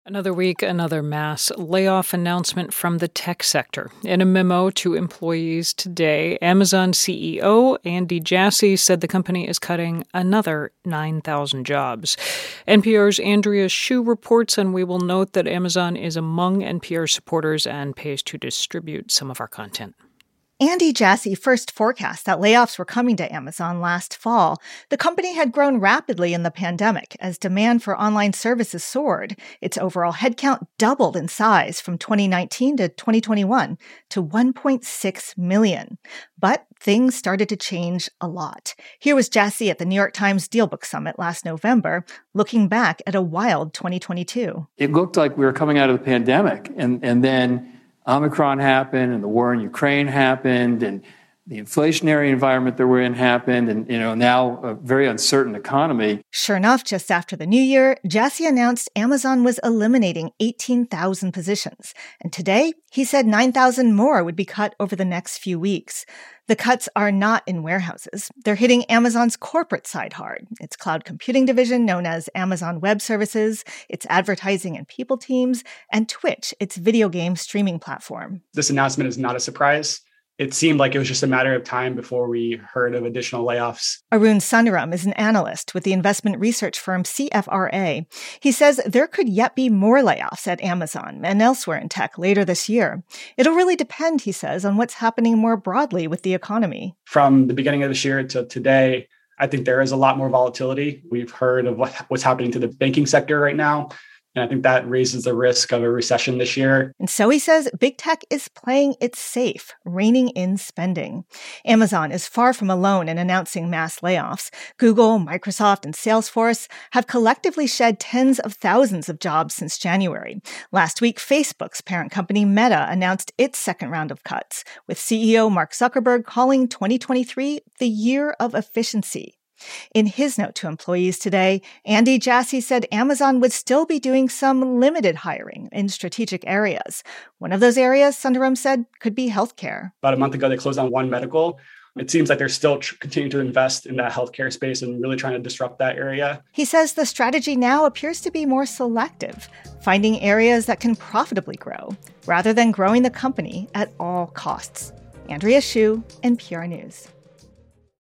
Another week, another mass layoff announcement from the tech sector. In a memo to employees today, Amazon CEO Andy Jassy said the company is cutting another 9,000 jobs. NPR's Andrea Hsu reports, and we will note that Amazon is among NPR supporters and pays to distribute some of our content. Andy Jassy first forecast that layoffs were coming to Amazon last fall. The company had grown rapidly in the pandemic as demand for online services soared. Its overall headcount doubled in size from 2019 to 2021 to 1.6 million. But things started to change a lot. Here was Jassy at the New York Times DealBook Summit last November, looking back at a wild 2022. It looked like we were coming out of the pandemic, and then Omicron happened, and the war in Ukraine happened, and the inflationary environment that we're in happened, and now a very uncertain economy. Sure enough, just after the new year, Jassy announced Amazon was eliminating 18,000 positions. And today, he said 9,000 more would be cut over the next few weeks. The cuts are not in warehouses. They're hitting Amazon's corporate side hard. Its cloud computing division, known as Amazon Web Services, its advertising and people teams, and Twitch, its video game streaming platform. This announcement is not a surprise. It seemed like it was just a matter of time before we heard of additional layoffs. Arun Sundaram is an analyst with the investment research firm CFRA. He says there could yet be more layoffs at Amazon and elsewhere in tech later this year. It'll really depend, he says, on what's happening more broadly with the economy. From the beginning of this year to today, I think there is a lot more volatility. We've heard of what's happening to the banking sector right now. And I think that raises the risk of a recession this year. And so he says big tech is playing it safe, reining in spending. Amazon is far from alone in announcing mass layoffs. Google, Microsoft, and Salesforce have collectively shed tens of thousands of jobs since January. Last week, Facebook's parent company Meta announced its second round of cuts, with CEO Mark Zuckerberg calling 2023 the year of efficiency. In his note to employees today, Andy Jassy said Amazon would still be doing some limited hiring in strategic areas. One of those areas, Sundaram said, could be healthcare. About a month ago, they closed on One Medical. It seems like they're still continuing to invest in that healthcare space and really trying to disrupt that area. He says the strategy now appears to be more selective, finding areas that can profitably grow, rather than growing the company at all costs. Andrea Hsu, NPR News.